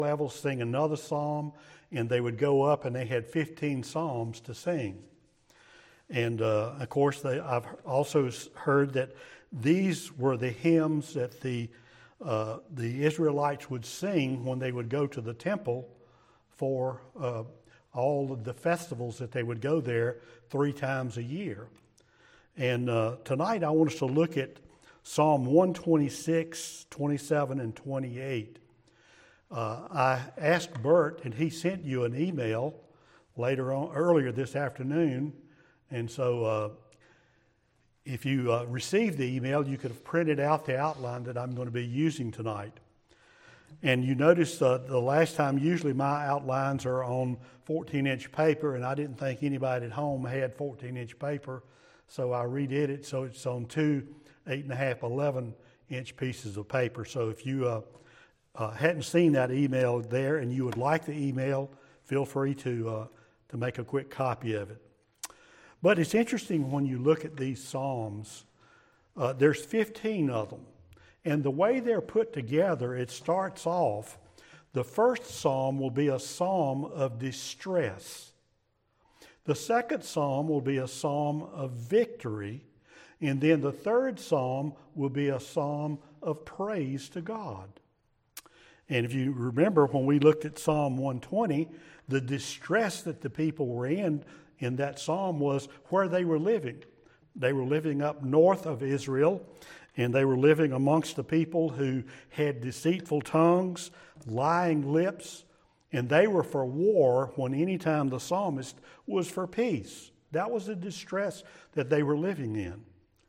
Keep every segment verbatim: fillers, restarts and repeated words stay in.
level, sing another psalm, and they would go up and they had fifteen psalms to sing. And uh, of course, they, I've also heard that these were the hymns that the uh, the Israelites would sing when they would go to the temple for uh, all of the festivals that they would go there three times a year. And uh, tonight I want us to look at Psalm one twenty-six, twenty-seven, and twenty-eight. Uh, I asked Bert, and he sent you an email later on, earlier this afternoon. And so uh, if you uh, received the email, you could have printed out the outline that I'm going to be using tonight. And you notice uh, the last time, usually my outlines are on fourteen-inch paper, and I didn't think anybody at home had fourteen-inch paper, so I redid it so it's on two eight and a half, eleven-inch pieces of paper. So if you uh, uh, hadn't seen that email there and you would like the email, feel free to uh, to make a quick copy of it. But it's interesting when you look at these psalms. Uh, there's fifteen of them. And the way they're put together, it starts off, the first psalm will be a psalm of distress. The second psalm will be a psalm of victory. And then the third psalm will be a psalm of praise to God. And if you remember when we looked at Psalm one twenty, the distress that the people were in in that psalm was where they were living. They were living up north of Israel, and they were living amongst the people who had deceitful tongues, lying lips, and they were for war when any time the psalmist was for peace. That was the distress that they were living in.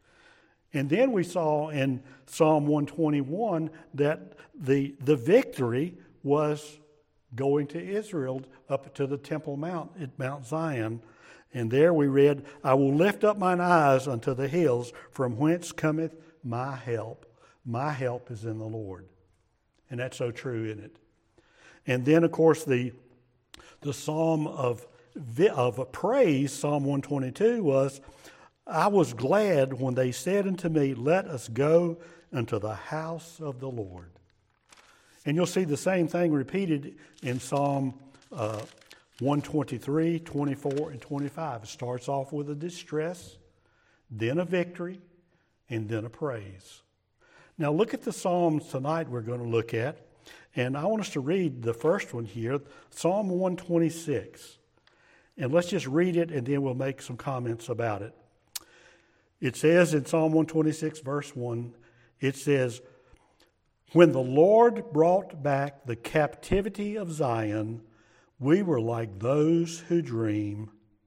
And then we saw in Psalm one twenty-one that the, the victory was going to Israel up to the Temple Mount at Mount Zion. And there we read, I will lift up mine eyes unto the hills, from whence cometh my help. My help is in the Lord. And that's so true, isn't it? And then, of course, the the psalm of, of praise, Psalm one twenty-two, was, I was glad when they said unto me, let us go unto the house of the Lord. And you'll see the same thing repeated in Psalm uh, one twenty-three, twenty-four, and twenty-five. It starts off with a distress, then a victory, and then a praise. Now look at the Psalms tonight we're going to look at. And I want us to read the first one here, Psalm one twenty-six. And let's just read it and then we'll make some comments about it. It says in Psalm one twenty-six, verse one, it says, when the Lord brought back the captivity of Zion, we were like those who dream.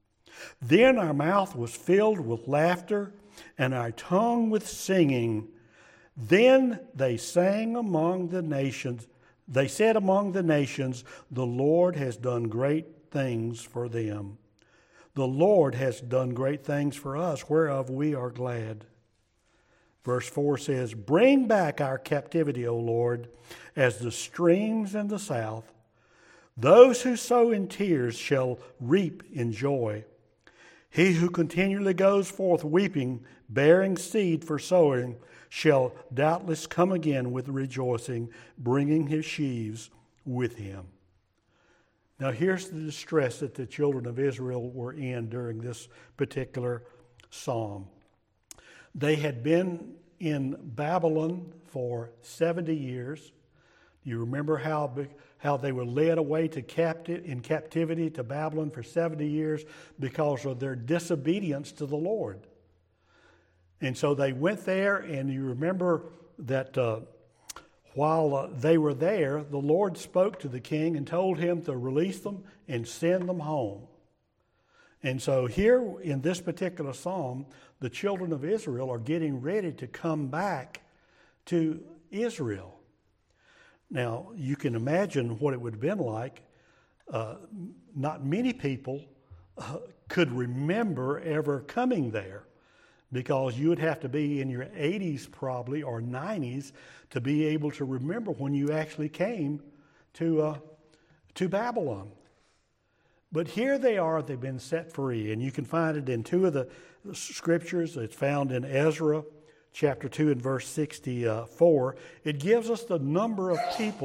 Then our mouth was filled with laughter, and our tongue with singing. Then they sang among the nations. They said among the nations, the Lord has done great things for them. The Lord has done great things for us, whereof we are glad. Verse four says, bring back our captivity, O Lord, as the streams in the south. Those who sow in tears shall reap in joy. He who continually goes forth weeping, bearing seed for sowing, shall doubtless come again with rejoicing, bringing his sheaves with him. Now here's the distress that the children of Israel were in during this particular psalm. They had been in Babylon for seventy years. You remember how how they were led away to captive in captivity to Babylon for seventy years because of their disobedience to the Lord. And so they went there, and you remember that uh, while uh, they were there, the Lord spoke to the king and told him to release them and send them home. And so here in this particular psalm, the children of Israel are getting ready to come back to Israel. Now, you can imagine what it would have been like. Uh, not many people uh, could remember ever coming there, because you would have to be in your eighties probably or nineties to be able to remember when you actually came to uh, to Babylon. But here they are, they've been set free, and you can find it in two of the scriptures. It's found in Ezra chapter two and verse sixty-four. It gives us the number of people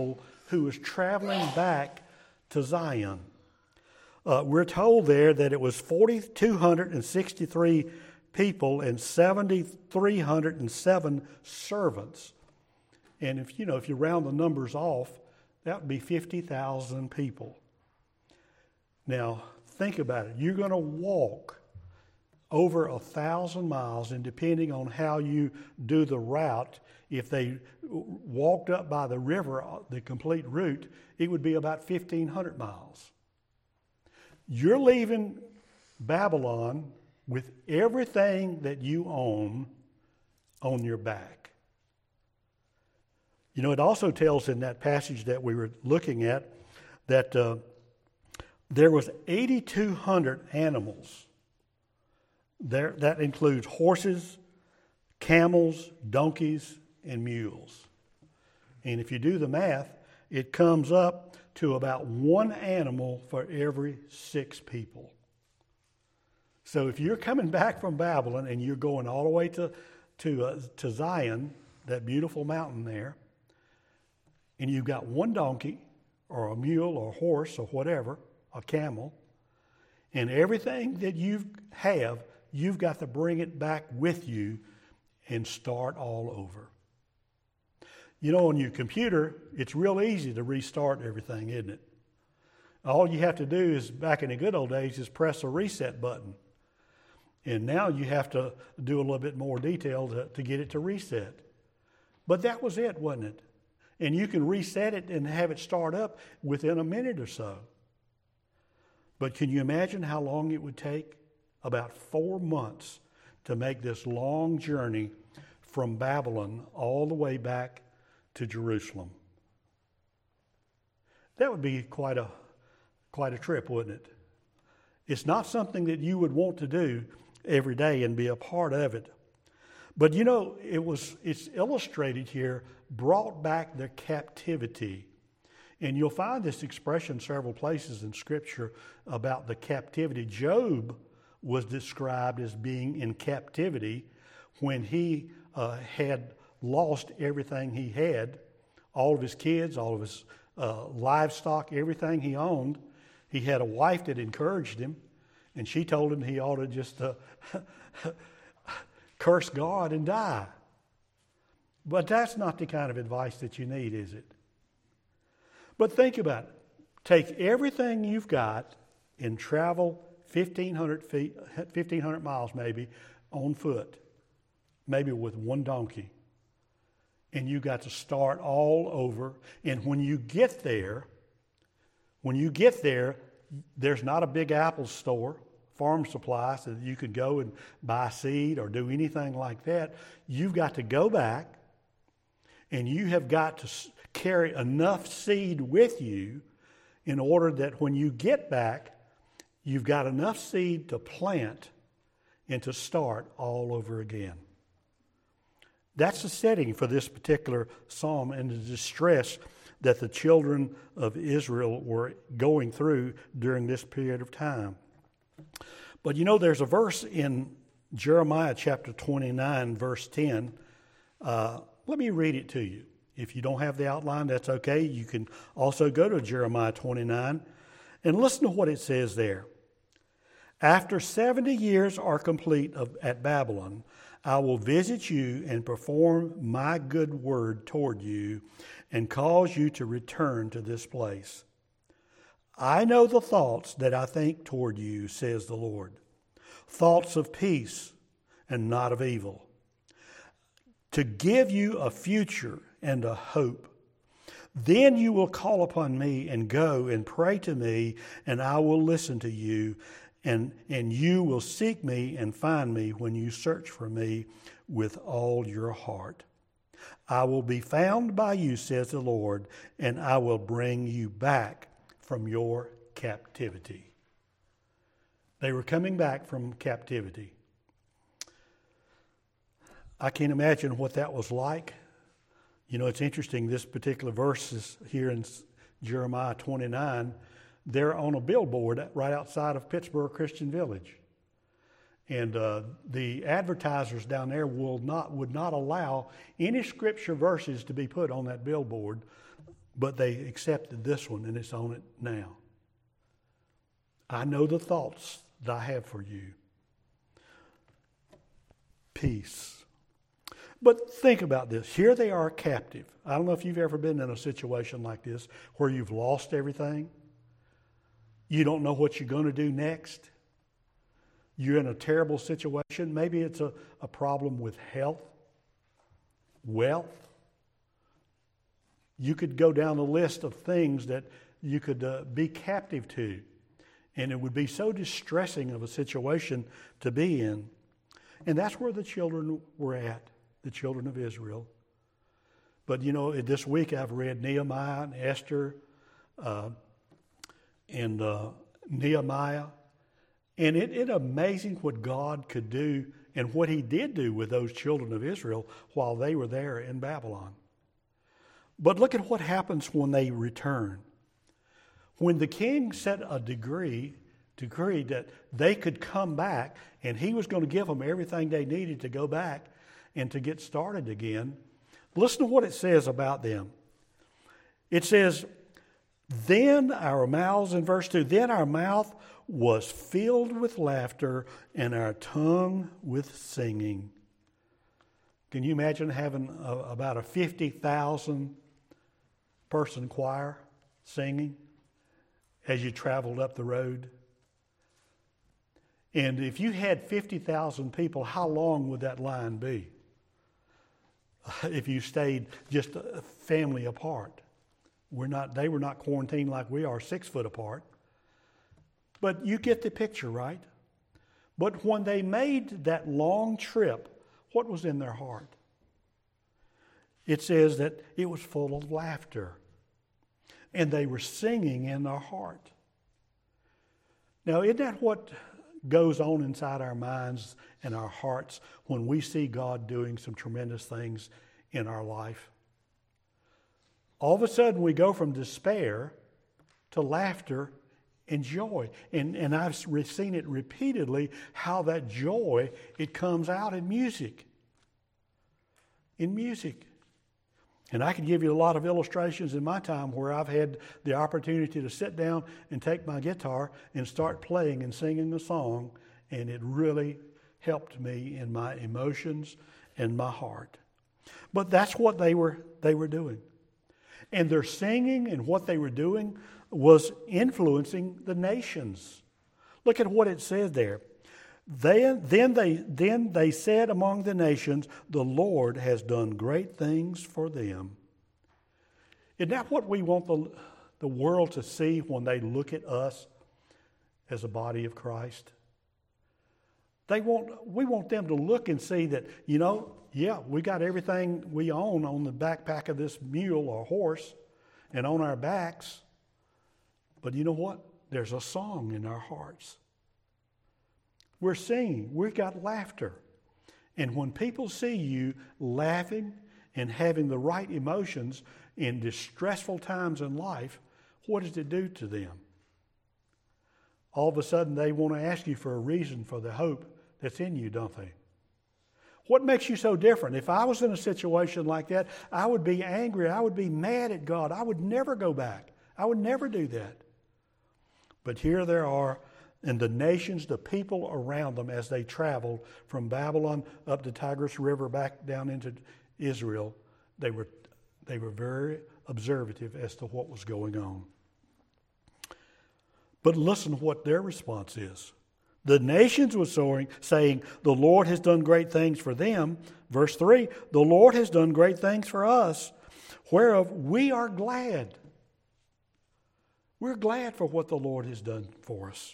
who was traveling back to Zion. Uh, we're told there that it was four thousand two hundred sixty-three people and seven thousand three hundred seven servants. And if you know, if you round the numbers off, that would be fifty thousand people. Now, think about it. You're going to walk over a thousand miles, and depending on how you do the route, if they walked up by the river, the complete route, it would be about fifteen hundred miles. You're leaving Babylon with everything that you own on your back. You know, it also tells in that passage that we were looking at that uh, there was eight thousand two hundred animals. There, that includes horses, camels, donkeys, and mules. And if you do the math, it comes up to about one animal for every six people. So if you're coming back from Babylon and you're going all the way to to uh, to Zion, that beautiful mountain there, and you've got one donkey or a mule or a horse or whatever, a camel, and everything that you have, you've got to bring it back with you and start all over. You know, on your computer, it's real easy to restart everything, isn't it? All you have to do is, back in the good old days, is press a reset button. And now you have to do a little bit more detail to, to get it to reset. But that was it, wasn't it? And you can reset it and have it start up within a minute or so. But can you imagine how long it would take? About four months to make this long journey from Babylon all the way back to Jerusalem. That would be quite a quite a trip, wouldn't it? It's not something that you would want to do every day and be a part of it. But you know, it was it's illustrated here, brought back their captivity. And you'll find this expression several places in Scripture about the captivity. Job was described as being in captivity when he uh, had lost everything he had, all of his kids, all of his uh, livestock, everything he owned. He had a wife that encouraged him, and she told him he ought to just uh, curse God and die. But that's not the kind of advice that you need, is it? But think about it. Take everything you've got and travel fifteen hundred feet, fifteen hundred miles maybe, on foot, maybe with one donkey. And you got to start all over. And when you get there, when you get there, there's not a big Apple store, farm supply, so that you could go and buy seed or do anything like that. You've got to go back, and you have got to carry enough seed with you in order that when you get back, you've got enough seed to plant and to start all over again. That's the setting for this particular psalm and the distress that the children of Israel were going through during this period of time. But you know, there's a verse in Jeremiah chapter twenty-nine, verse ten. Uh, let me read it to you. If you don't have the outline, that's okay. You can also go to Jeremiah twenty-nine and listen to what it says there. After seventy years are complete of, at Babylon, I will visit you and perform my good word toward you and cause you to return to this place. I know the thoughts that I think toward you, says the Lord, thoughts of peace and not of evil, to give you a future and a hope. Then you will call upon me and go and pray to me, and I will listen to you. And, and you will seek me and find me when you search for me with all your heart. I will be found by you, says the Lord, and I will bring you back from your captivity. They were coming back from captivity. I can't imagine what that was like. You know, it's interesting, this particular verse is here in Jeremiah twenty-nine. They're on a billboard right outside of Pittsburgh Christian Village. And uh, the advertisers down there will not would not allow any scripture verses to be put on that billboard but they accepted this one, and it's on it now. I know the thoughts that I have for you. Peace. But think about this. Here they are captive. I don't know if you've ever been in a situation like this where you've lost everything. You don't know what you're going to do next. You're in a terrible situation. Maybe it's a, a problem with health, wealth. You could go down the list of things that you could uh, be captive to. And it would be so distressing of a situation to be in. And that's where the children were at, the children of Israel. But, you know, this week I've read Nehemiah and Esther uh, and uh, Nehemiah. And it, it's amazing what God could do and what he did do with those children of Israel while they were there in Babylon. But look at what happens when they return. When the king set a decree, decree that they could come back, and he was going to give them everything they needed to go back and to get started again, listen to what it says about them. It says, then our mouths, in verse two, then our mouth was filled with laughter and our tongue with singing. Can you imagine having a, about a fifty thousand person choir singing as you traveled up the road? And if you had fifty thousand people, how long would that line be? If you stayed just a family apart. We're not, they were not quarantined like we are, six foot apart. But you get the picture, right? But when they made that long trip, what was in their heart? It says that it was full of laughter. And they were singing in their heart. Now, isn't that what goes on inside our minds and our hearts when we see God doing some tremendous things in our life? All of a sudden, we go from despair to laughter and joy. And, and I've seen it repeatedly, how that joy, it comes out in music. In music. And I could give you a lot of illustrations in my time where I've had the opportunity to sit down and take my guitar and start playing and singing a song, and it really helped me in my emotions and my heart. But that's what they were they were doing. And their singing and what they were doing was influencing the nations. Look at what it says there. Then, then, they, then they said among the nations, the Lord has done great things for them. Isn't that what we want the, the world to see when they look at us as a body of Christ? They want, we want them to look and see that, you know, yeah, we got everything we own on the backpack of this mule or horse and on our backs. But you know what? There's a song in our hearts. We're singing. We've got laughter. And when people see you laughing and having the right emotions in distressful times in life, what does it do to them? All of a sudden, they want to ask you for a reason for the hope that's in you, don't they? What makes you so different? If I was in a situation like that, I would be angry. I would be mad at God. I would never go back. I would never do that. But here there are, and the nations, the people around them as they traveled from Babylon up the Tigris River back down into Israel, they were, they were very observative as to what was going on. But listen to what their response is. The nations were soaring, saying, the Lord has done great things for them. Verse three, the Lord has done great things for us, whereof we are glad. We're glad for what the Lord has done for us.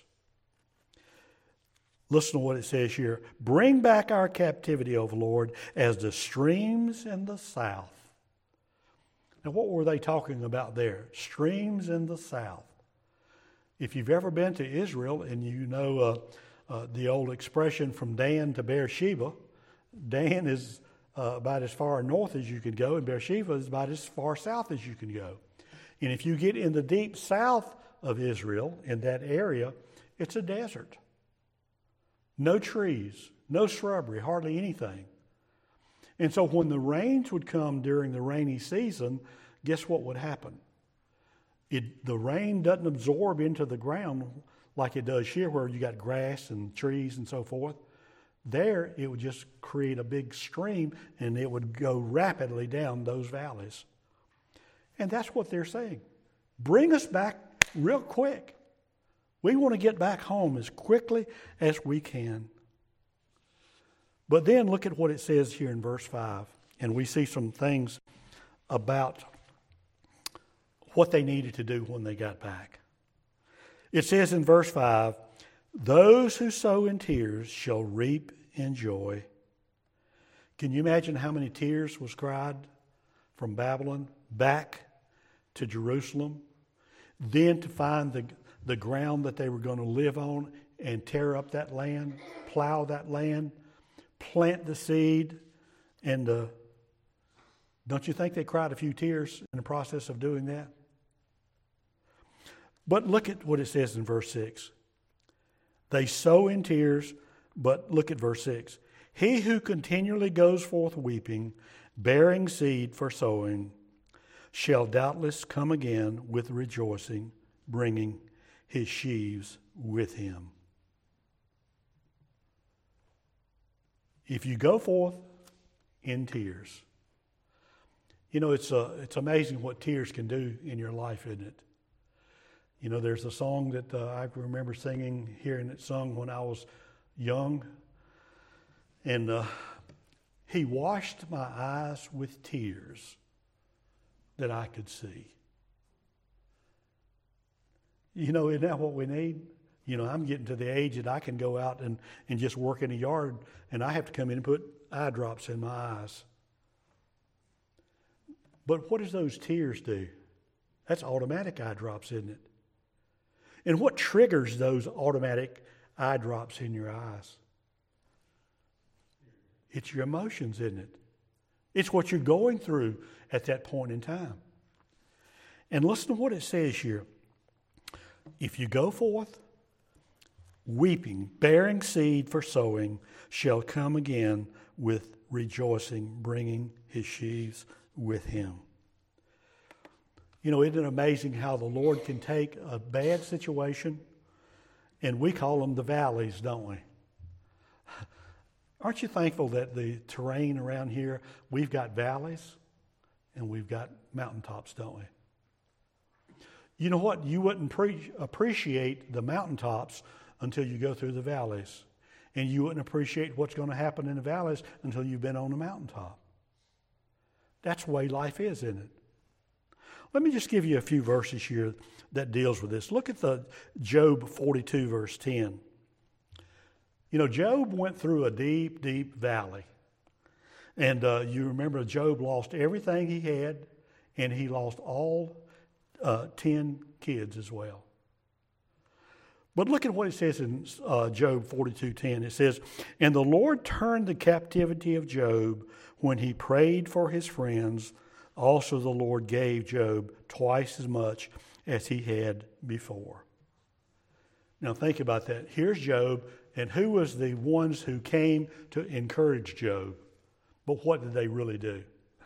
Listen to what it says here. Bring back our captivity, O Lord, as the streams in the south. Now, what were they talking about there? Streams in the south. If you've ever been to Israel and you know uh, uh, the old expression from Dan to Beersheba, Dan is uh, about as far north as you can go, and Beersheba is about as far south as you can go. And if you get in the deep south of Israel, in that area, it's a desert. No trees, no shrubbery, hardly anything. And so when the rains would come during the rainy season, guess what would happen? it, the rain doesn't absorb into the ground like it does here where you got grass and trees and so forth. There, it would just create a big stream and it would go rapidly down those valleys. And that's what they're saying. Bring us back real quick. We want to get back home as quickly as we can. But then look at what it says here in verse five. And we see some things about what they needed to do when they got back. It says in verse five, those who sow in tears shall reap in joy. Can you imagine how many tears was cried from Babylon back to Jerusalem? Then to find the, the ground that they were going to live on and tear up that land, plow that land, plant the seed, and uh, don't you think they cried a few tears in the process of doing that? But look at what it says in verse six. They sow in tears, but look at verse six. He who continually goes forth weeping, bearing seed for sowing, shall doubtless come again with rejoicing, bringing his sheaves with him. If you go forth in tears, you know, it's uh, it's amazing what tears can do in your life, isn't it? You know, there's a song that uh, I remember singing, hearing it sung when I was young. And uh, he washed my eyes with tears that I could see. You know, isn't that what we need? You know, I'm getting to the age that I can go out and, and just work in a yard and I have to come in and put eye drops in my eyes. But what does those tears do? That's automatic eye drops, isn't it? And what triggers those automatic eye drops in your eyes? It's your emotions, isn't it? It's what you're going through at that point in time. And listen to what it says here. If you go forth, weeping, bearing seed for sowing, shall come again with rejoicing, bringing his sheaves with him. You know, isn't it amazing how the Lord can take a bad situation, and we call them the valleys, don't we? Aren't you thankful that the terrain around here, we've got valleys and we've got mountaintops, don't we? You know what? You wouldn't pre- appreciate the mountaintops until you go through the valleys. And you wouldn't appreciate what's going to happen in the valleys until you've been on the mountaintop. That's the way life is, isn't it? Let me just give you a few verses here that deals with this. Look at the Job forty-two, verse ten. You know, Job went through a deep, deep valley. And uh, you remember Job lost everything he had, and he lost all uh, ten kids as well. But look at what it says in uh, Job forty-two ten. It says, and the Lord turned the captivity of Job when he prayed for his friends. Also the Lord gave Job twice as much as he had before. Now think about that. Here's Job, and who was the ones who came to encourage Job? But what did they really do?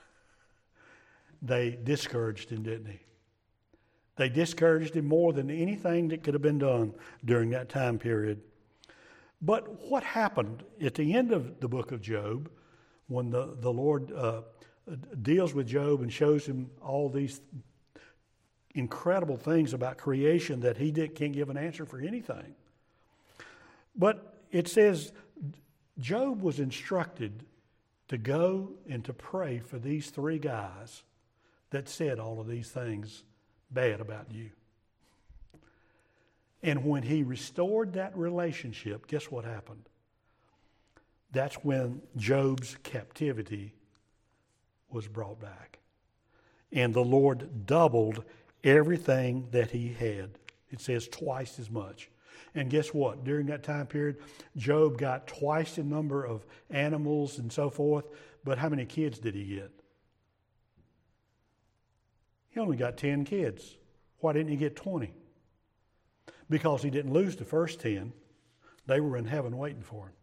They discouraged him, didn't they? They discouraged him more than anything that could have been done during that time period. But what happened at the end of the book of Job, when the, the Lord uh, deals with Job and shows him all these incredible things about creation that he did, can't give an answer for anything. But it says Job was instructed to go and to pray for these three guys that said all of these things bad about you. And when he restored that relationship, guess what happened? That's when Job's captivity was brought back. And the Lord doubled everything that he had. It says twice as much. And guess what? During that time period, Job got twice the number of animals and so forth. But how many kids did he get? He only got ten kids. Why didn't he get twenty? Because he didn't lose the first ten. They were in heaven waiting for him.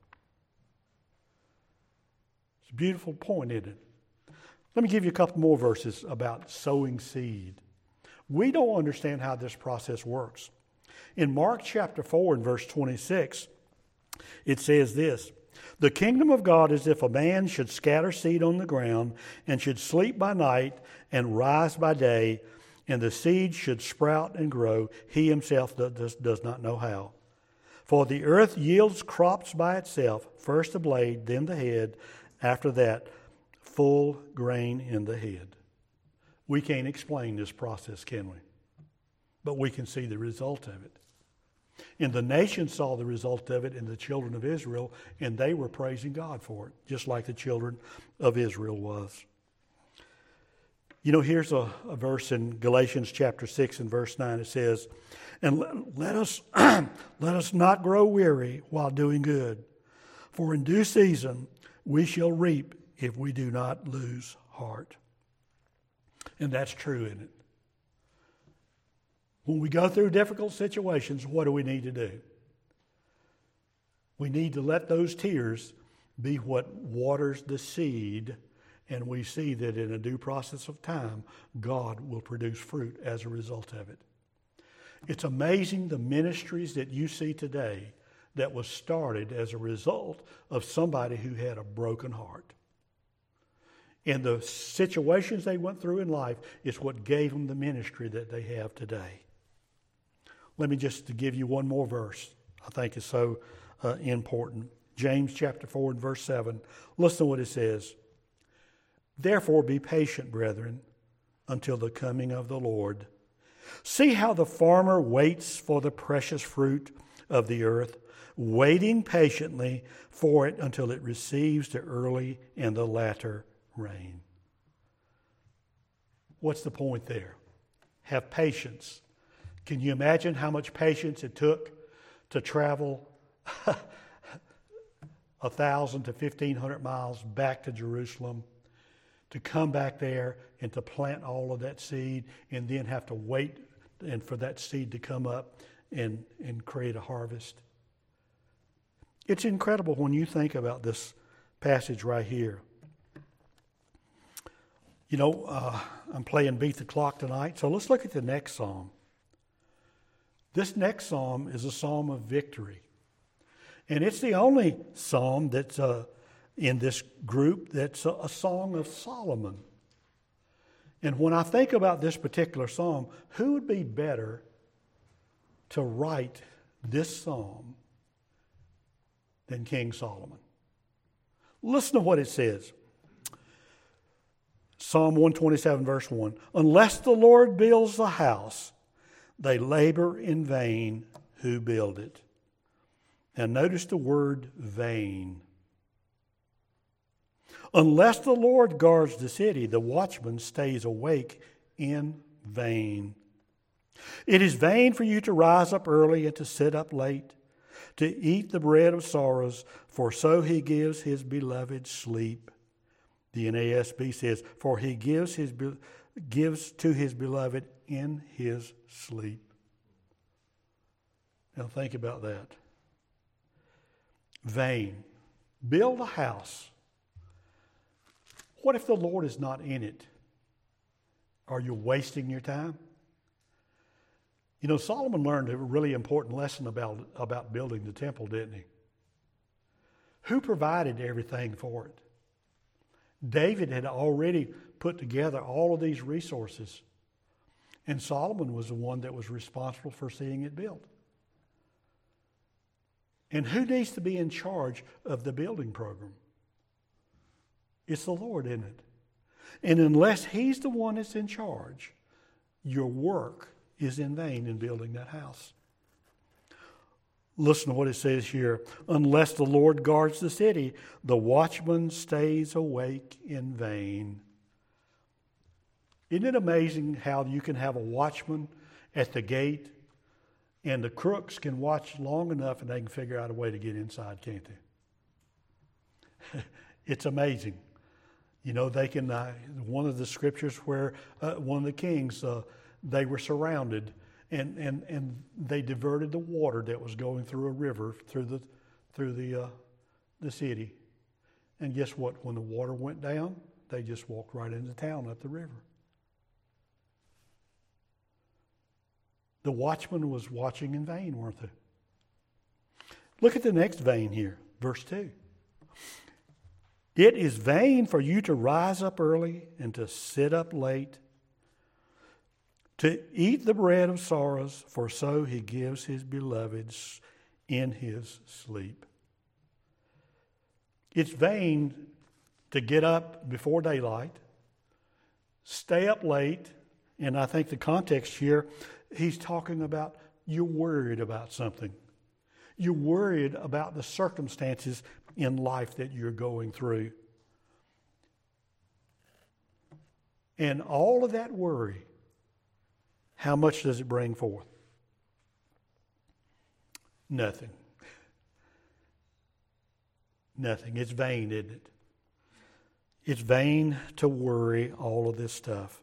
It's a beautiful point, isn't it? Let me give you a couple more verses about sowing seed. We don't understand how this process works. In Mark chapter four and verse twenty-six, it says this, "The kingdom of God is if a man should scatter seed on the ground and should sleep by night and rise by day, and the seed should sprout and grow. He himself does, does not know how. For the earth yields crops by itself, first the blade, then the head, after that, full grain in the head." We can't explain this process, can we? But we can see the result of it. And the nation saw the result of it in the children of Israel, and they were praising God for it, just like the children of Israel was. You know, here's a, a verse in Galatians chapter six and verse nine. It says, "And let, let us let us not grow weary while doing good, for in due season we shall reap if we do not lose heart." And that's true, isn't it? When we go through difficult situations, what do we need to do? We need to let those tears be what waters the seed, and we see that in a due process of time, God will produce fruit as a result of it. It's amazing the ministries that you see today that was started as a result of somebody who had a broken heart. And the situations they went through in life is what gave them the ministry that they have today. Let me just to give you one more verse I think is so uh, important. James chapter four and verse seven. Listen to what it says. "Therefore be patient, brethren, until the coming of the Lord. See how the farmer waits for the precious fruit of the earth, waiting patiently for it until it receives the early and the latter rain." What's the point there? Have patience. Can you imagine how much patience it took to travel a thousand to fifteen hundred miles back to Jerusalem, to come back there and to plant all of that seed, and then have to wait and for that seed to come up and, and create a harvest? It's incredible when you think about this passage right here. You know, uh, I'm playing Beat the Clock tonight, so let's look at the next psalm. This next psalm is a psalm of victory. And it's the only psalm that's uh, in this group that's a, a song of Solomon. And when I think about this particular psalm, who would be better to write this psalm than King Solomon? Listen to what it says. Psalm one twenty-seven verse one. "Unless the Lord builds the house, they labor in vain who build it." Now notice the word vain. "Unless the Lord guards the city, the watchman stays awake in vain. It is vain for you to rise up early and to sit up late, to eat the bread of sorrows, for so he gives his beloved sleep." The N A S B says, "For he gives his gives to his beloved in his sleep." Now think about that. Vain. Build a house. What if the Lord is not in it? Are you wasting your time? You know, Solomon learned a really important lesson about, about building the temple, didn't he? Who provided everything for it? David had already put together all of these resources, and Solomon was the one that was responsible for seeing it built. And who needs to be in charge of the building program? It's the Lord, isn't it? And unless He's the one that's in charge, your work is in vain in building that house. Listen to what it says here. "Unless the Lord guards the city, the watchman stays awake in vain." Isn't it amazing how you can have a watchman at the gate and the crooks can watch long enough and they can figure out a way to get inside, can't they? It's amazing. You know, they can, uh, one of the scriptures where uh, one of the kings, uh, they were surrounded and, and, and they diverted the water that was going through a river through the, through the, uh, the city. And guess what? When the water went down, they just walked right into town up the river. The watchman was watching in vain, weren't they? Look at the next vein here, verse two. It is vain for you to rise up early and to sit up late, to eat the bread of sorrows, for so he gives his beloveds in his sleep. It's vain to get up before daylight, stay up late, and I think the context here, he's talking about you're worried about something. You're worried about the circumstances in life that you're going through. And all of that worry, how much does it bring forth? Nothing. Nothing. It's vain, isn't it? It's vain to worry all of this stuff.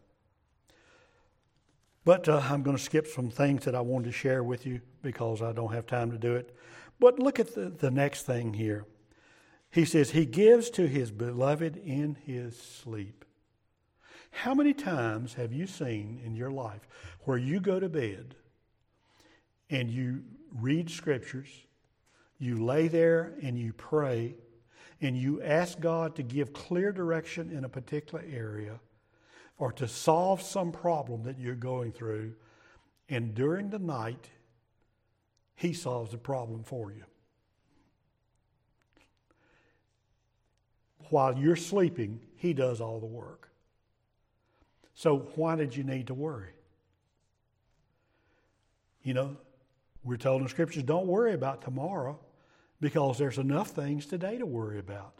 But uh, I'm going to skip some things that I wanted to share with you because I don't have time to do it. But look at the, the next thing here. He says, he gives to his beloved in his sleep. How many times have you seen in your life where you go to bed and you read scriptures, you lay there and you pray, and you ask God to give clear direction in a particular area or to solve some problem that you're going through, and during the night, he solves the problem for you. While you're sleeping, he does all the work. So why did you need to worry? You know, we're told in Scriptures, don't worry about tomorrow because there's enough things today to worry about.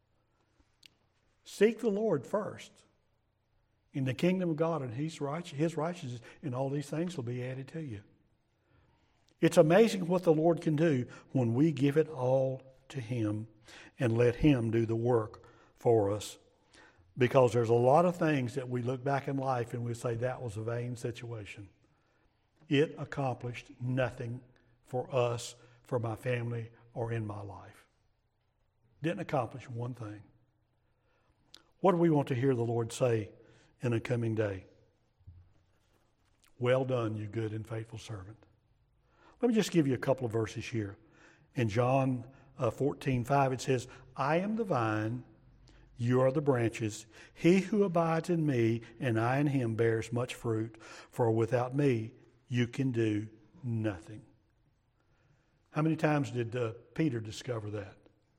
Seek the Lord first in the kingdom of God and His righteousness, and all these things will be added to you. It's amazing what the Lord can do when we give it all to Him and let Him do the work for us. Because there's a lot of things that we look back in life and we say that was a vain situation. It accomplished nothing for us, for my family, or in my life. Didn't accomplish one thing. What do we want to hear the Lord say in a coming day? Well done, you good and faithful servant. Let me just give you a couple of verses here. In John uh, fourteen five, it says, I am the vine, you are the branches. He who abides in me and I in him bears much fruit, for without me you can do nothing. How many times did uh, Peter discover that?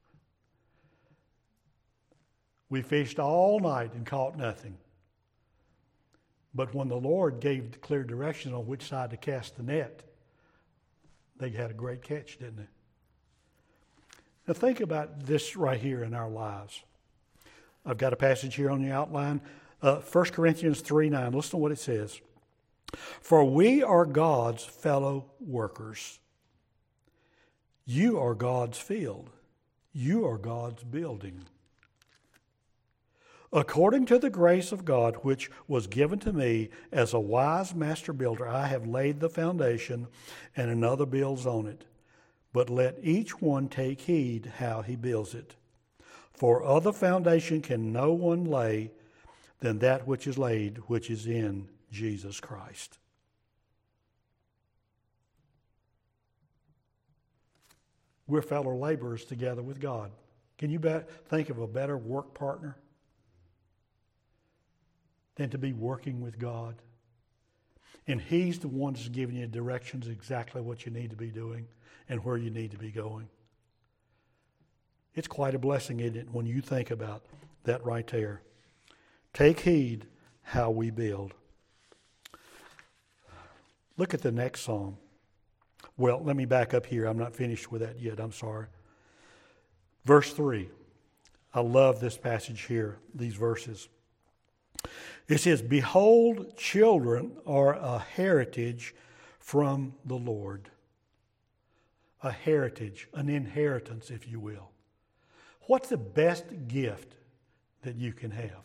We fished all night and caught nothing. But when the Lord gave clear direction on which side to cast the net, they had a great catch, didn't they? Now think about this right here in our lives. I've got a passage here on the outline. Uh, First Corinthians three nine. Listen to what it says. For we are God's fellow workers. You are God's field. You are God's building. According to the grace of God which was given to me as a wise master builder, I have laid the foundation and another builds on it. But let each one take heed how he builds it. For other foundation can no one lay than that which is laid, which is in Jesus Christ. We're fellow laborers together with God. Can you be- think of a better work partner than to be working with God? And He's the one that's giving you directions exactly what you need to be doing and where you need to be going. It's quite a blessing, isn't it, when you think about that right there. Take heed how we build. Look at the next psalm. Well, let me back up here. I'm not finished with that yet. I'm sorry. Verse three. I love this passage here, these verses. It says, behold, children are a heritage from the Lord. A heritage, an inheritance, if you will. What's the best gift that you can have?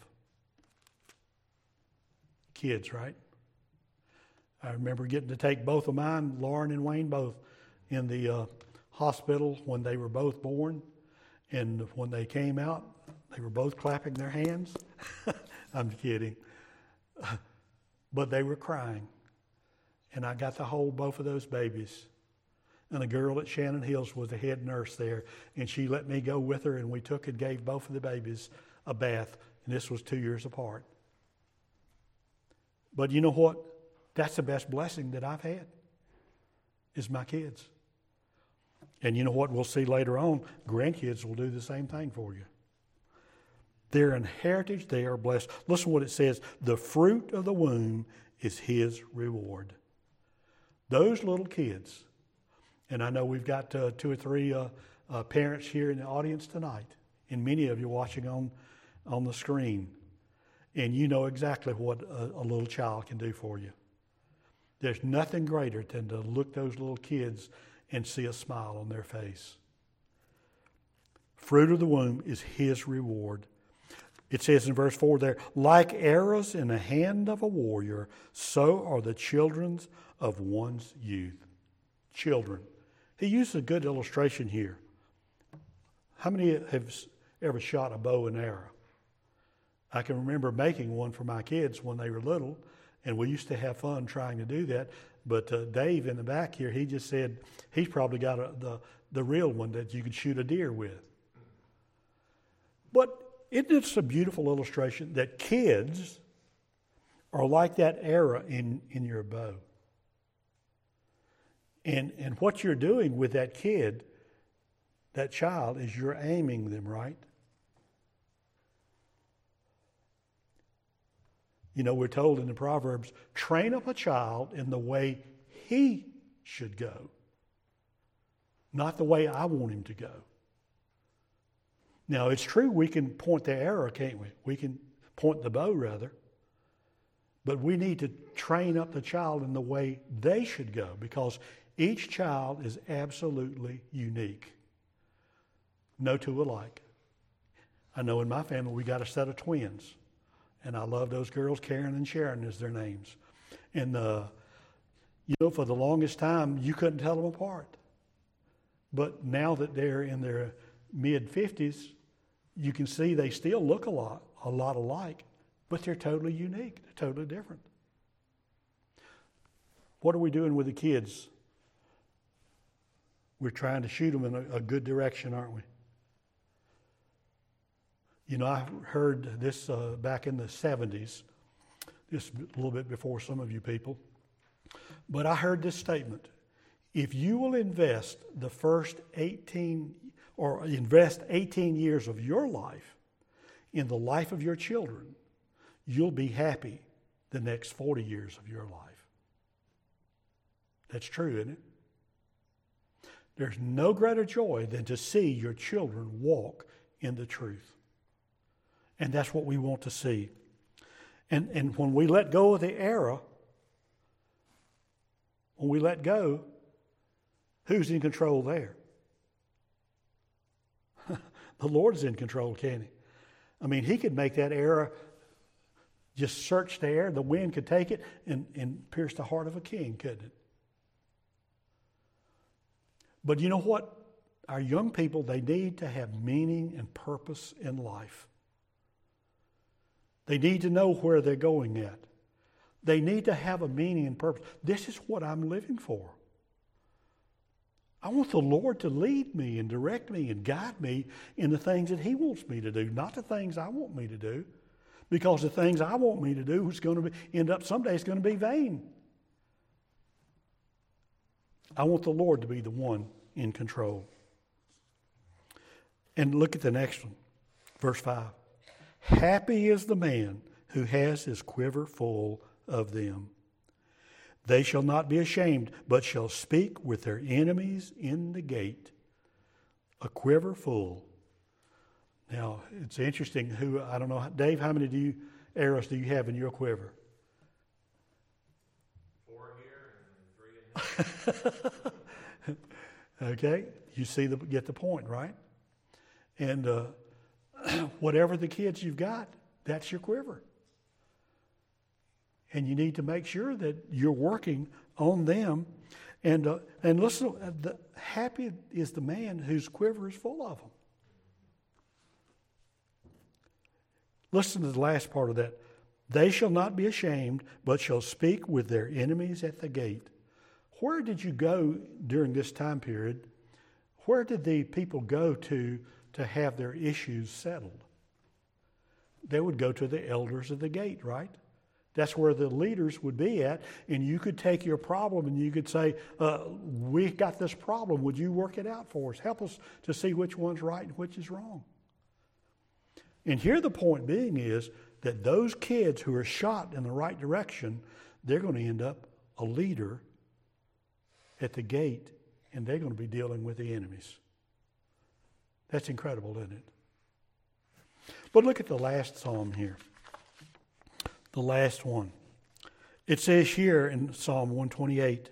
Kids, right? I remember getting to take both of mine, Lauren and Wayne, both in the uh, hospital when they were both born. And when they came out, they were both clapping their hands. I'm kidding. But they were crying. And I got to hold both of those babies. And a girl at Shannon Hills was the head nurse there. And she let me go with her, and we took and gave both of the babies a bath. And this was two years apart. But you know what? That's the best blessing that I've had, is my kids. And you know what? We'll see later on, grandkids will do the same thing for you. Their inheritance, they are blessed. Listen to what it says. The fruit of the womb is his reward. Those little kids, and I know we've got uh, two or three uh, uh, parents here in the audience tonight, and many of you watching on, on the screen, and you know exactly what a, a little child can do for you. There's nothing greater than to look those little kids and see a smile on their face. Fruit of the womb is his reward. It says in verse four there, like arrows in the hand of a warrior, so are the children of one's youth. Children. He used a good illustration here. How many have ever shot a bow and arrow? I can remember making one for my kids when they were little, and we used to have fun trying to do that. But uh, Dave in the back here, he just said he's probably got a, the, the real one that you could shoot a deer with. But isn't it a beautiful illustration that kids are like that arrow in, in your bow? And, and what you're doing with that kid, that child, is you're aiming them, right? You know, we're told in the Proverbs, train up a child in the way he should go, not the way I want him to go. Now, it's true we can point the arrow, can't we? We can point the bow, rather. But we need to train up the child in the way they should go, because each child is absolutely unique. No two alike. I know in my family we got a set of twins. And I love those girls, Karen and Sharon is their names. And, uh, you know, for the longest time, you couldn't tell them apart. But now that they're in their mid-fifties, you can see they still look a lot, a lot alike, but they're totally unique. They're totally different. What are we doing with the kids? We're trying to shoot them in a, a good direction, aren't we? You know, I heard this uh, back in the seventies, just a little bit before some of you people. But I heard this statement. If you will invest the first eighteen, or invest eighteen years of your life in the life of your children, you'll be happy the next forty years of your life. That's true, isn't it? There's no greater joy than to see your children walk in the truth. And that's what we want to see. And, and when we let go of the arrow, when we let go, who's in control there? The Lord's in control, can't he? I mean, he could make that arrow just search the air, the wind could take it and, and pierce the heart of a king, couldn't it? But you know what? Our young people, they need to have meaning and purpose in life. They need to know where they're going at. They need to have a meaning and purpose. This is what I'm living for. I want the Lord to lead me and direct me and guide me in the things that he wants me to do, not the things I want me to do. Because the things I want me to do is going to be, end up someday it's going to be vain. I want the Lord to be the one in control. And look at the next one, verse five. Happy is the man who has his quiver full of them. They shall not be ashamed, but shall speak with their enemies in the gate. A quiver full. Now, it's interesting who, I don't know, Dave, how many do you, arrows do you have in your quiver? Four here and three in here. Okay, you see the, get the point, right? And uh, whatever the kids you've got, that's your quiver. And you need to make sure that you're working on them. And uh, and listen, the, happy is the man whose quiver is full of them. Listen to the last part of that. They shall not be ashamed, but shall speak with their enemies at the gate. Where did you go during this time period? Where did the people go to to have their issues settled? They would go to the elders of the gate, right? That's where the leaders would be at, and you could take your problem and you could say, uh, we got this problem. Would you work it out for us? Help us to see which one's right and which is wrong. And here the point being is that those kids who are shot in the right direction, they're going to end up a leader at the gate, and they're going to be dealing with the enemies. That's incredible, isn't it? But look at the last psalm here. The last one. It says here in Psalm one twenty-eight,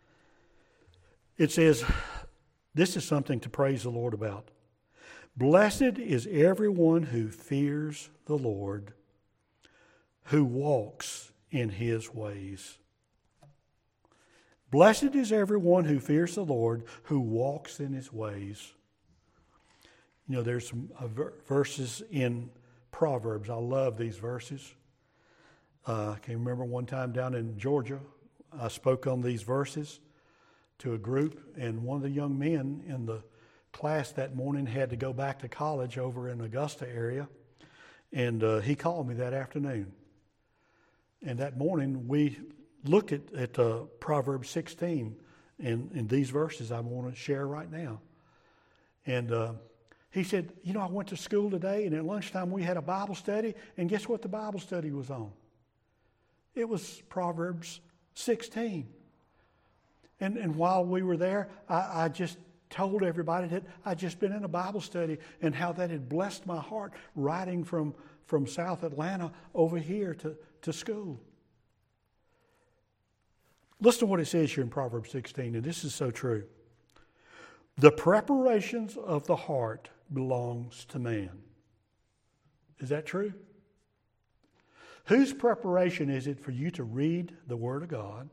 it says, this is something to praise the Lord about. Blessed is everyone who fears the Lord, who walks in his ways. Blessed is everyone who fears the Lord, who walks in his ways. You know, there's some uh, verses in Proverbs. I love these verses. Uh, I can remember one time down in Georgia, I spoke on these verses to a group, and one of the young men in the class that morning had to go back to college over in Augusta area, and uh, he called me that afternoon. And that morning we looked at, at uh, Proverbs sixteen and, and these verses I want to share right now. And uh, he said, you know, I went to school today, and at lunchtime we had a Bible study, and guess what the Bible study was on? It was Proverbs sixteen. And, and while we were there, I, I just told everybody that I'd just been in a Bible study and how that had blessed my heart riding from, from South Atlanta over here to, to school. Listen to what it says here in Proverbs sixteen, and this is so true. The preparations of the heart belongs to man. Is that true? Whose preparation is it for you to read the Word of God,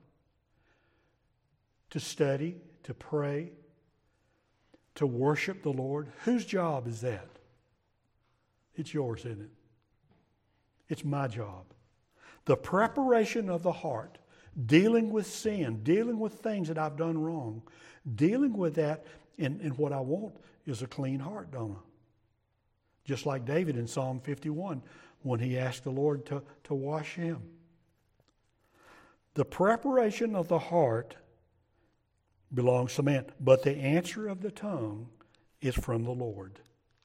to study, to pray, to worship the Lord? Whose job is that? It's yours, isn't it? It's my job. The preparation of the heart, dealing with sin, dealing with things that I've done wrong, dealing with that, and, and what I want is a clean heart, don't I? Just like David in Psalm fifty-one, when he asked the Lord to, to wash him. The preparation of the heart belongs to man, but the answer of the tongue is from the Lord.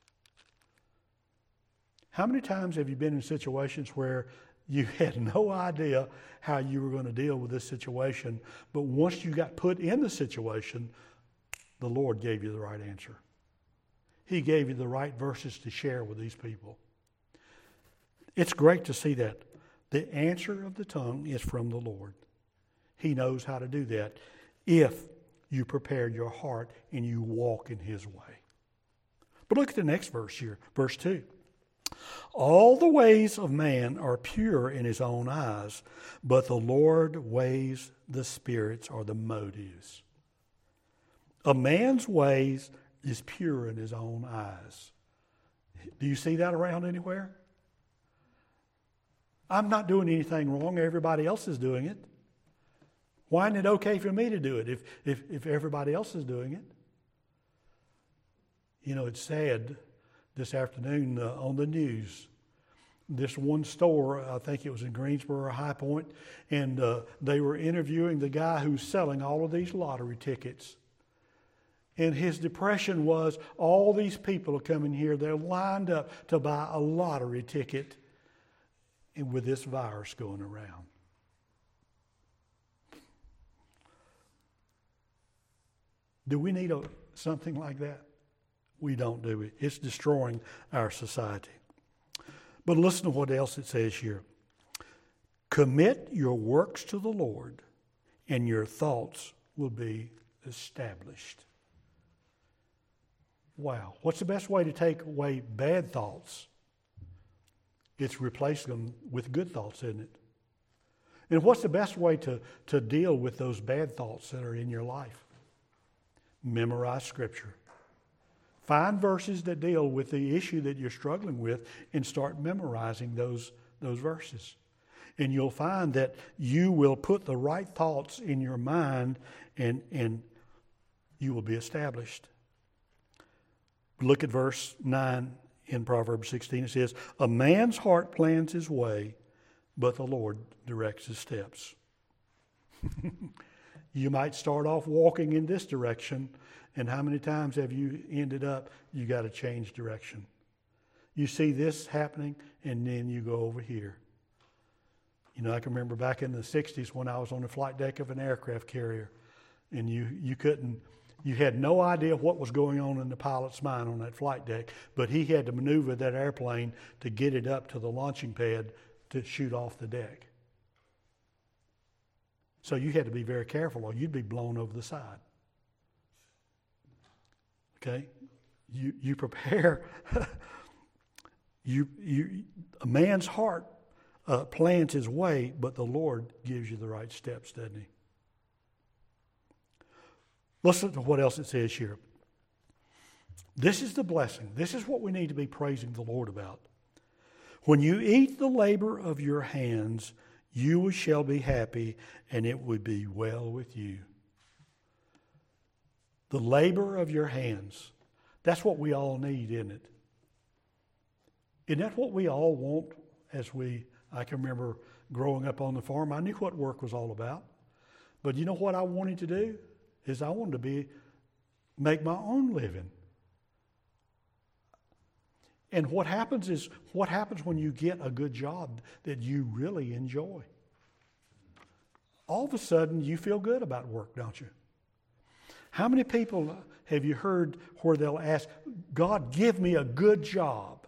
How many times have you been in situations where you had no idea how you were going to deal with this situation, but once you got put in the situation, the Lord gave you the right answer? He gave you the right verses to share with these people. It's great to see that. The answer of the tongue is from the Lord. He knows how to do that if you prepare your heart and you walk in His way. But look at the next verse here, verse two. All the ways of man are pure in his own eyes, but the Lord weighs the spirits or the motives. A man's ways is pure in his own eyes. Do you see that around anywhere? I'm not doing anything wrong. Everybody else is doing it. Why isn't it okay for me to do it if, if, if everybody else is doing it? You know, it's sad this afternoon uh, on the news. This one store, I think it was in Greensboro or High Point, and uh, they were interviewing the guy who's selling all of these lottery tickets. And his depression was, all these people are coming here, they're lined up to buy a lottery ticket, and with this virus going around. Do we need a, something like that? We don't do it. It's destroying our society. But listen to what else it says here. Commit your works to the Lord, and your thoughts will be established. Wow. What's the best way to take away bad thoughts? It's replace them with good thoughts, isn't it? And what's the best way to, to deal with those bad thoughts that are in your life? Memorize Scripture. Find verses that deal with the issue that you're struggling with and start memorizing those, those verses. And you'll find that you will put the right thoughts in your mind, and, and you will be established. Look at verse nine in Proverbs sixteen. It says, a man's heart plans his way, but the Lord directs his steps. You might start off walking in this direction, and how many times have you ended up, you got to change direction? You see this happening, and then you go over here. You know, I can remember back in the sixties when I was on the flight deck of an aircraft carrier, and you, you couldn't, you had no idea what was going on in the pilot's mind on that flight deck, but he had to maneuver that airplane to get it up to the launching pad to shoot off the deck. So you had to be very careful or you'd be blown over the side. Okay? You you prepare. you you a man's heart uh, plans his way, but the Lord gives you the right steps, doesn't he? Listen to what else it says here. This is the blessing. This is what we need to be praising the Lord about. When you eat the labor of your hands, you shall be happy, and it will be well with you. The labor of your hands. That's what we all need, isn't it? Isn't that what we all want as we, I can remember growing up on the farm, I knew what work was all about. But you know what I wanted to do? Is I wanted to be, make my own living. And what happens is, what happens when you get a good job that you really enjoy? All of a sudden, you feel good about work, don't you? How many people have you heard where they'll ask, God, give me a good job?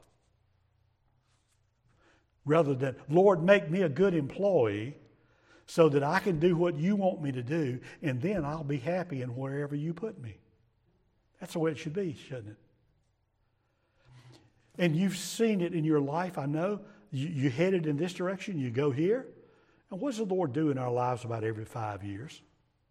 Rather than, Lord, make me a good employee so that I can do what you want me to do, and then I'll be happy in wherever you put me. That's the way it should be, shouldn't it? And you've seen it in your life, I know. You, you headed in this direction, you go here. And what does the Lord do in our lives about every five years?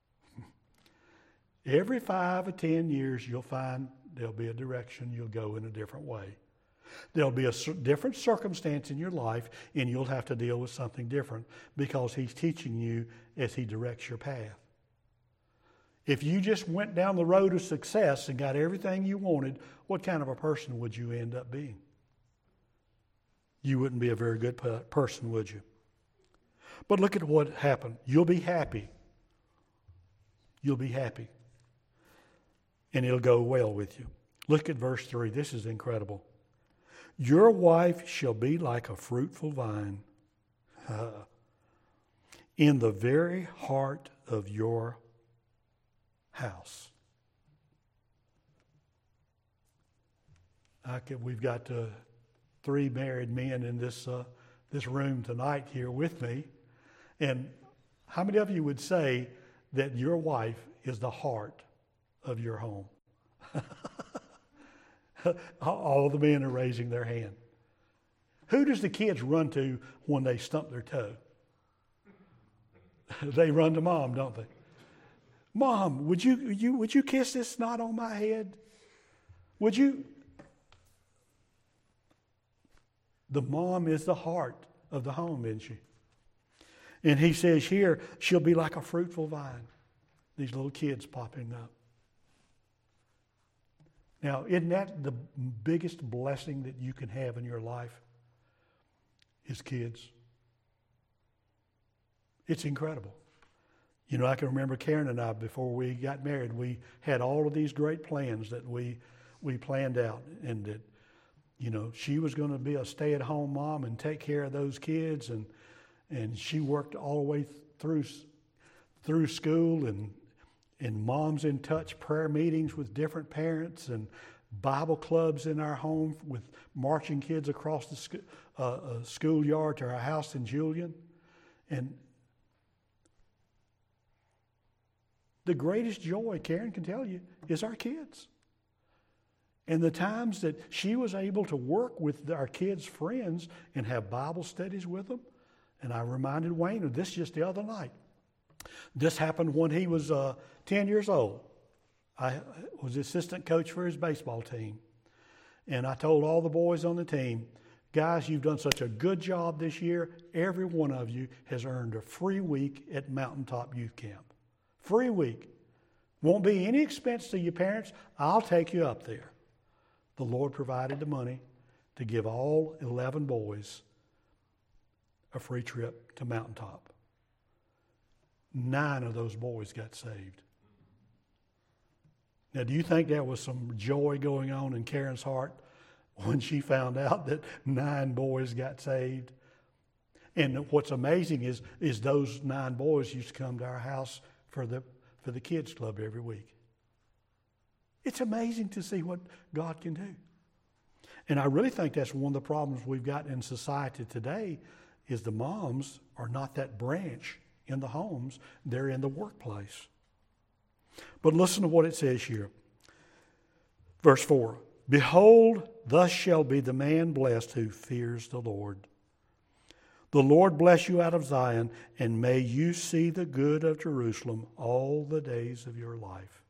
Every five or ten years, you'll find there'll be a direction you'll go in a different way. There'll be a different circumstance in your life, and you'll have to deal with something different because He's teaching you as He directs your path. If you just went down the road of success and got everything you wanted, what kind of a person would you end up being? You wouldn't be a very good person, would you? But look at what happened. You'll be happy. You'll be happy. And it'll go well with you. Look at verse three. This is incredible. Your wife shall be like a fruitful vine uh, in the very heart of your house. I could, we've got uh, three married men in this uh, this room tonight here with me. And how many of you would say that your wife is the heart of your home? All the men are raising their hand. Who does the kids run to when they stump their toe? They run to mom, don't they? Mom, would you, you would you kiss this snot on my head? Would you? The mom is the heart of the home, isn't she? And he says here, she'll be like a fruitful vine. These little kids popping up. Now, isn't that the biggest blessing that you can have in your life? Is kids. It's incredible. You know, I can remember Karen and I, before we got married, we had all of these great plans that we we planned out, and that, you know, she was going to be a stay-at-home mom and take care of those kids, and and she worked all the way through through school, and and Moms in Touch prayer meetings with different parents, and Bible clubs in our home with marching kids across the sc- uh, uh, schoolyard to our house in Julian. And the greatest joy, Karen can tell you, is our kids. And the times that she was able to work with our kids' friends and have Bible studies with them. And I reminded Wayne of this just the other night. This happened when he was uh, ten years old. I was assistant coach for his baseball team. And I told all the boys on the team, Guys, you've done such a good job this year. Every one of you has earned a free week at Mountaintop Youth Camp. Free week. Won't be any expense to your parents. I'll take you up there. The Lord provided the money to give all eleven boys a free trip to Mountaintop. Nine of those boys got saved. Now, do you think there was some joy going on in Karen's heart when she found out that nine boys got saved? And what's amazing is, is those nine boys used to come to our house for the, for the kids club every week. It's amazing to see what God can do. And I really think that's one of the problems we've got in society today is the moms are not that branch in the homes. They're in the workplace. But listen to what it says here. Verse four. Behold, thus shall be the man blessed who fears the Lord. The Lord bless you out of Zion, and may you see the good of Jerusalem all the days of your life.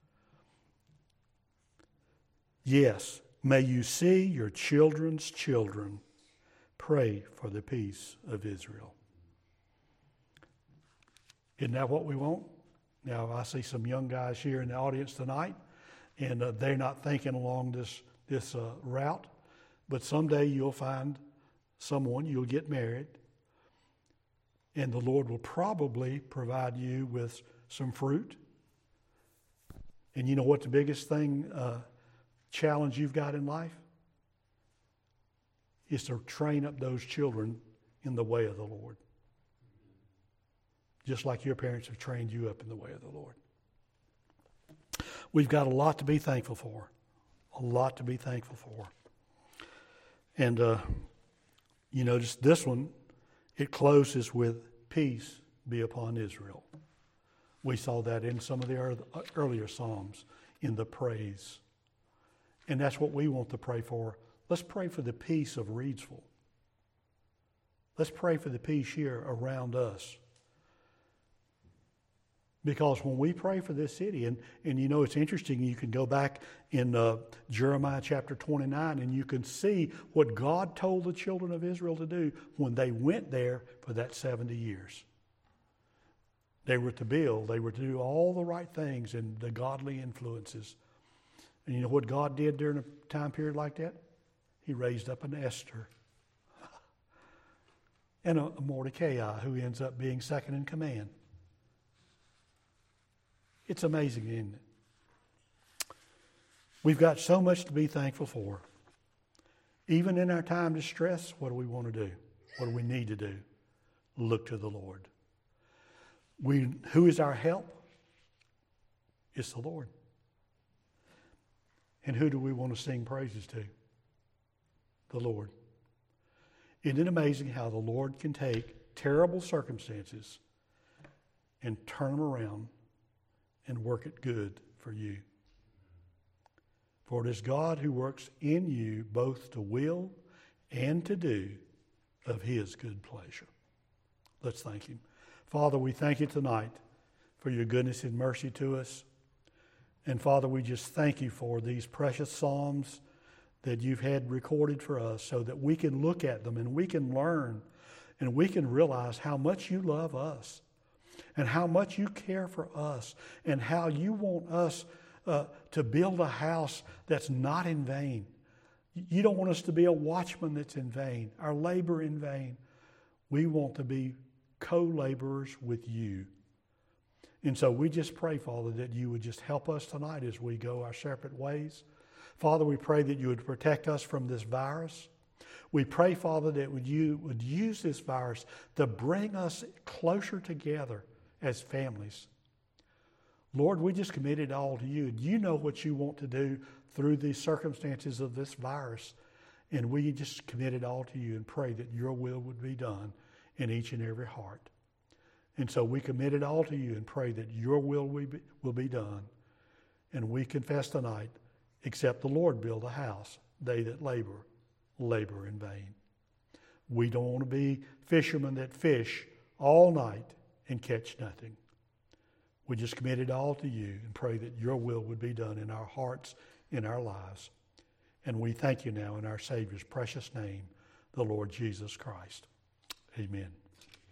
Yes, may you see your children's children. Pray for the peace of Israel. Isn't that what we want? Now, I see some young guys here in the audience tonight, and uh, they're not thinking along this, this uh, route, but someday you'll find someone, you'll get married, and the Lord will probably provide you with some fruit. And you know what the biggest thing, uh, challenge you've got in life? Is to train up those children in the way of the Lord. Just like your parents have trained you up in the way of the Lord. We've got a lot to be thankful for. A lot to be thankful for. And uh, you notice this one, it closes with peace be upon Israel. We saw that in some of the earlier Psalms in the praise. And that's what we want to pray for. Let's pray for the peace of Reidsville. Let's pray for the peace here around us. Because when we pray for this city, and, and you know it's interesting, you can go back in uh, Jeremiah chapter twenty-nine and you can see what God told the children of Israel to do when they went there for that seventy years. They were to build, they were to do all the right things and the godly influences. And you know what God did during a time period like that? He raised up an Esther and a Mordecai who ends up being second in command. It's amazing, isn't it? We've got so much to be thankful for. Even in our time of stress, what do we want to do? What do we need to do? Look to the Lord. We, who is our help? It's the Lord. And who do we want to sing praises to? The Lord. Isn't it amazing how the Lord can take terrible circumstances and turn them around and work it good for you? For it is God who works in you both to will and to do of His good pleasure. Let's thank Him. Father, we thank You tonight for Your goodness and mercy to us. And Father, we just thank You for these precious Psalms that You've had recorded for us so that we can look at them and we can learn and we can realize how much You love us and how much You care for us and how You want us uh, to build a house that's not in vain. You don't want us to be a watchman that's in vain, our labor in vain. We want to be co-laborers with You. And so we just pray, Father, that You would just help us tonight as we go our separate ways. Father, we pray that You would protect us from this virus. We pray, Father, that would You would use this virus to bring us closer together as families. Lord, we just commit it all to You. You know what You want to do through these circumstances of this virus. And we just commit it all to You and pray that Your will would be done in each and every heart. And so we commit it all to You and pray that Your will will be done. And we confess tonight, except the Lord build a house, they that labor, labor in vain. We don't want to be fishermen that fish all night and catch nothing. We just commit it all to You and pray that Your will would be done in our hearts, in our lives. And we thank You now in our Savior's precious name the Lord Jesus Christ. Amen.